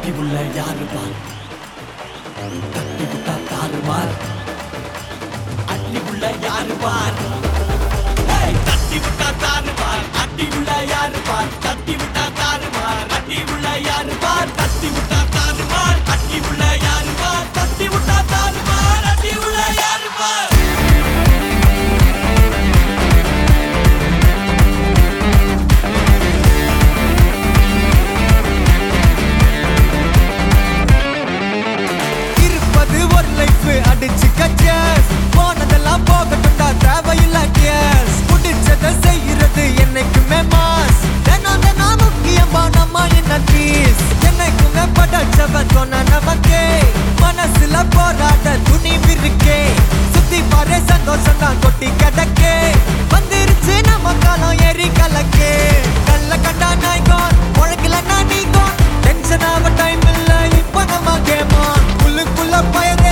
தட்டி உள்ள யாரு பார் தட்டி விட்டா தாறு மார் அட்டி உள்ள யாரு பார் தட்டி விட்டா தாறு மார் அட்டி உள்ள யாரு பார் தட்டி விட்டா தாறு மார் அட்டி உள்ள யாரு பார் தட்டி விட்டா தாறு மார் அட்டி உள்ள யாரு பார் தட்டி விட்டா தாறு மார் அட்டி உள்ள யாரு பார் அடிச்சு கச்சஸ் போனதெல்லாம் போகட்டும்டா தேவையில்ல கேஸ் புடிச்சதை செய்யறது என்னைக்குமே மாஸ் தினம் முக்கியமா நம்ம என்ன பீஸ் என்னைக்குமே படைச்சவ சொன்ன நமக்கே மனசுல போராட துணிவு இருக்கே சுத்தி பாரு சந்தோஷம் தான் கொட்டி கிடக்கே வந்துருச்சு நம்ம காலம் ஏறி கலக்கே கல்ல கண்டா நாய்கோன் உழக்கலன்னா நீகோன் டென்ஷன் ஆக டைம் இல்ல இப்ப நம்ம கேமா உள்ளுக்குள்ள பயரே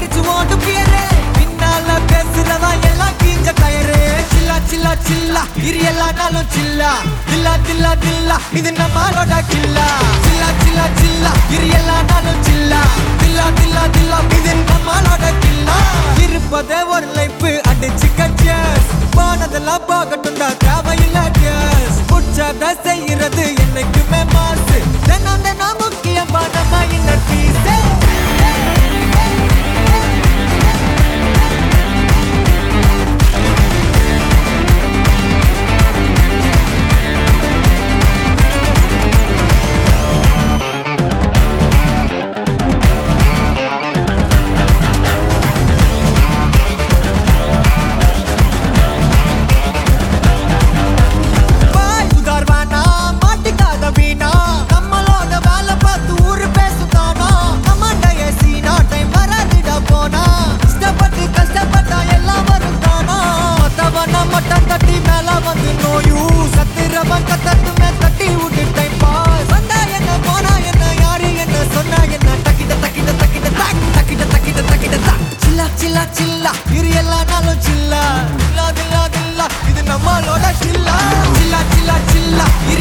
பின்னால பேசுறவா எல்லாம் கீஞ்ச டயரு சில்லா சில்லா சில்லா இரு எல்லா நாளும் சில்லா தில்லா தில்லா தில்லா இது நம்மளோட கில்லா சில்லா சில்லா சில்லா இரு எல்லா நாளும் சில்லா தில்லா தில்லா தில்லா இது நம்மளோட கில்லா இருப்பதே ஒரு லைஃப் அடிச்சு கச்சஸ் போனதெல்லாம் போகட்டும்டா தேவையில்ல கேஸ் புடிச்சத செய்யறது என்னைக்குமே மாசு தினம் முக்கியமா நம்ம இன்னர் பீஸே சில்லா இரு எல்லா நாளும் சில்லா தில்லா தில்லா தில்லா இது நம்மளோட சில்லா சில்லா சில்லா சில்லா